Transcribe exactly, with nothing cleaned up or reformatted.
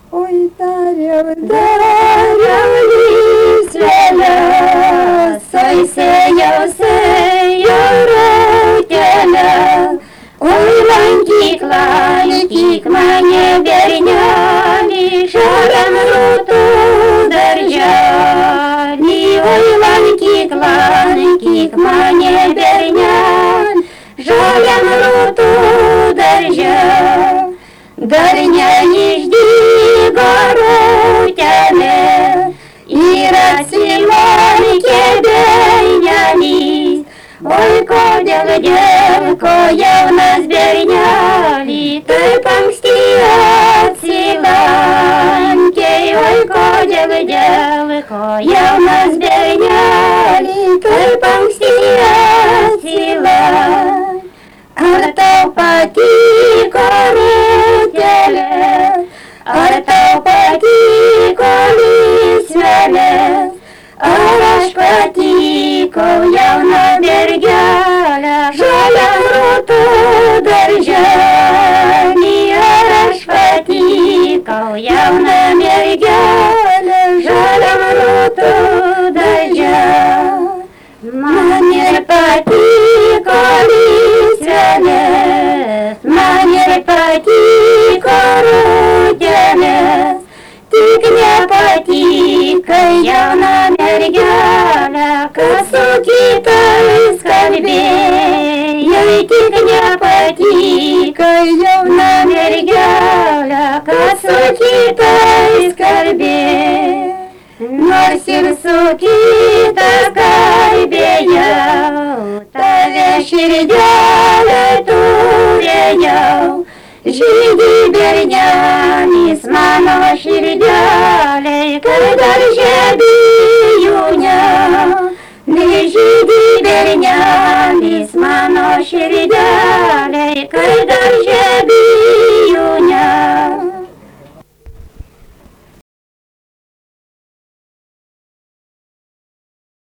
oi dariau, dariau lysvelę, sai sėjau, sėjau rautelę. Oi lankyk, lankyk mane bernelį, žaliam rūtų darželį. Oi lankyk, lankyk mane bernelį, žaliam rūtų darželį. Dar neišdygo rautelė ir atsimerkė bernelys. Oi kodėl, dėl ko jaunas bernelį taip anksti atsilankė. Oi kodėl, dėl ko jaunas bernelį taip anksti atsilankė. Ar tau patiko rautelė, ar tau patiko lysvelės, ar aš patikau jauną mergelę, žaliam rūtų darželį. Ar aš patikau jauną mergelę, žaliam rūtų darželį. Man ir patiko lysvelės, man ir patiko rautelės, tik nepatiko jauna mergelė, kas su kitais kalbėjo. Tik nepatiko jauna mergelė, kas su kitais kalbėjo. Nors ir su kitais kalbėjau, tave širdelę turėjau. Žydi bernelis mano širdelė, kai dar